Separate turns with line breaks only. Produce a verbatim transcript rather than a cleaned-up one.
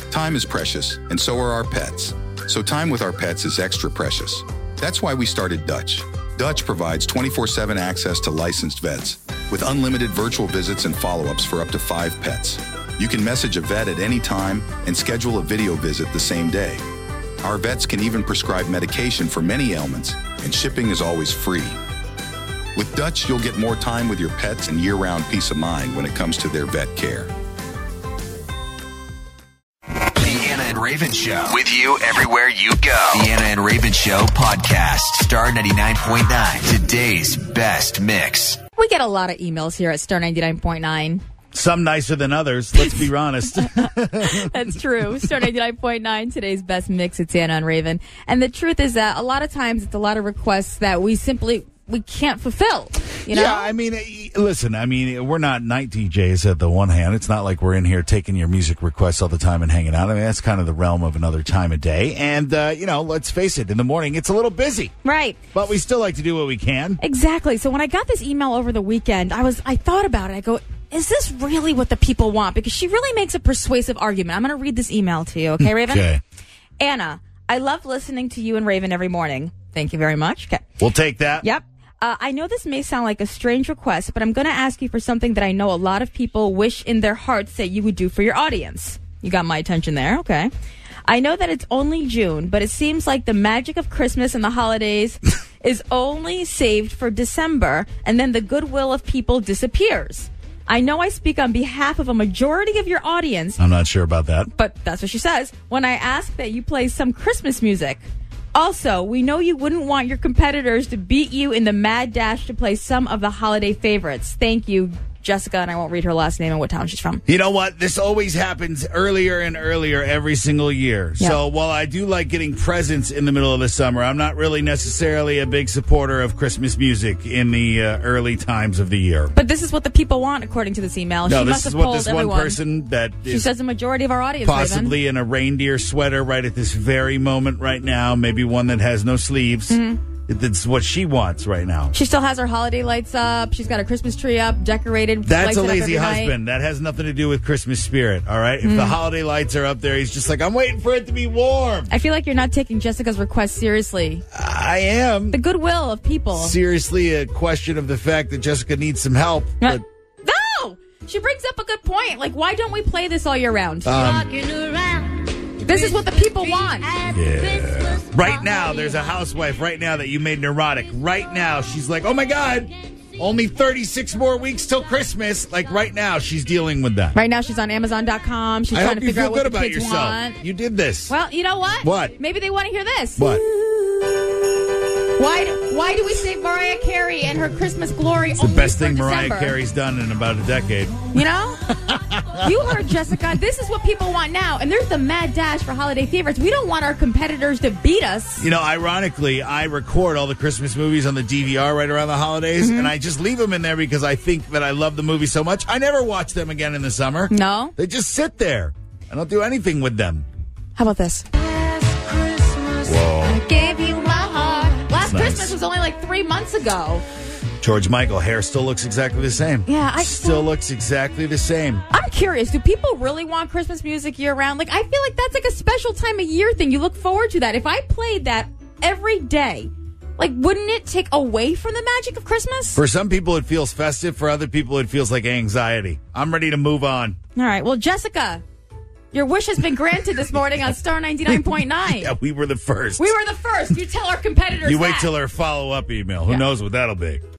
Time is precious, and so are our pets. So time with our pets is extra precious. That's why we started Dutch. Dutch provides twenty-four seven access to licensed vets with unlimited virtual visits and follow-ups for up to five pets. You can message a vet at any time and schedule a video visit the same day. Our vets can even prescribe medication for many ailments, and shipping is always free. With Dutch, you'll get more time with your pets and year-round peace of mind when it comes to their vet care.
The Anna and Raven Show. With you everywhere you go. The Anna and Raven Show podcast. Star ninety-nine point nine. Today's best mix.
We get a lot of emails here at Star ninety-nine point nine.
Some nicer than others, let's be honest.
That's true. Star ninety-nine point nine, today's best mix. It's Anna and Raven. And the truth is that a lot of times it's a lot of requests that we simply we can't fulfill. You know?
Yeah, I mean, listen, I mean, we're not night D Js at the one hand. It's not like we're in here taking your music requests all the time and hanging out. I mean, that's kind of the realm of another time of day. And, uh, you know, let's face it, in the morning, it's a little busy.
Right.
But we still like to do what we can.
Exactly. So when I got this email over the weekend, I was I thought about it. I go, is this really what the people want? Because she really makes a persuasive argument. I'm going to read this email to you. Okay, Raven?
Okay.
Anna, I love listening to you and Raven every morning. Thank you very much. Okay.
We'll take that.
Yep. Uh, I know this may sound like a strange request, but I'm going to ask you for something that I know a lot of people wish in their hearts that you would do for your audience. You got my attention there. Okay. I know that it's only June, but it seems like the magic of Christmas and the holidays is only saved for December, and then the goodwill of people disappears. I know I speak on behalf of a majority of your audience.
I'm not sure about that.
But that's what she says. When I ask that you play some Christmas music. Also, we know you wouldn't want your competitors to beat you in the mad dash to play some of the holiday favorites. Thank you, Jessica, and I won't read her last name and what town she's from.
You know what? This always happens earlier and earlier every single year.
Yep.
So while I do like getting presents in the middle of the summer, I'm not really necessarily a big supporter of Christmas music in the uh, early times of the year.
But this is what the people want, according to this email.
No,
she
this
must
is
have
what
polled
this
everyone.
one person that
She
is
says the majority of our audience,
possibly
Raven.
in a reindeer sweater right at this very moment right now, maybe one that has no sleeves.
Mm-hmm.
That's what she wants right now.
She still has her holiday lights up. She's got her Christmas tree up, decorated.
That's
lights
a
it up
lazy
every night.
husband. That has nothing to do with Christmas spirit, all right? If
Mm.
the holiday lights are up there, he's just like, I'm waiting for it to be warm.
I feel like you're not taking Jessica's request seriously.
I am.
The goodwill of people.
Seriously, a question of the fact that Jessica needs some help.
Uh,
But,
no! She brings up a good point. Like, why don't we play this all year round?
um,
This is what the people want.
yeah. Right now, there's a housewife right now that you made neurotic. Right now, she's like, oh my God, only thirty-six more weeks till Christmas. Like right now, she's dealing with that.
Right now, she's on Amazon dot com. She's
I
trying
hope
to
you
figure
feel
out what
good
the
about
kids
yourself.
want.
You did this.
Well, you know what?
What?
Maybe they want to hear this.
What?
Why do, why do we save Mariah Carey and her Christmas glory
It's the
only
best
for
thing Mariah
December?
Carey's done in about a decade.
You know? You heard, Jessica. This is what people want now. And there's the mad dash for holiday favorites. We don't want our competitors to beat us.
You know, ironically, I record all the Christmas movies on the D V R right around the holidays,
Mm-hmm.
and I just leave them in there because I think that I love the movie so much. I never watch them again in the summer.
No?
They just sit there. I don't do anything with them.
How about this?
Whoa.
I gave you my heart. Last
Nice.
Christmas was only like three months ago.
George Michael, hair still looks exactly the same.
Yeah, I
still looks exactly the same.
I'm curious, do people really want Christmas music year round? Like, I feel like that's like a special time of year thing. You look forward to that. If I played that every day, like, wouldn't it take away from the magic of Christmas?
For some people, it feels festive. For other people, it feels like anxiety. I'm ready to move on.
All right. Well, Jessica, your wish has been granted this morning on Star ninety-nine point nine.
Yeah, we were the first.
We were the first. You tell our competitors
You wait
that.
till our follow-up email. Who
Yeah.
knows what that'll be.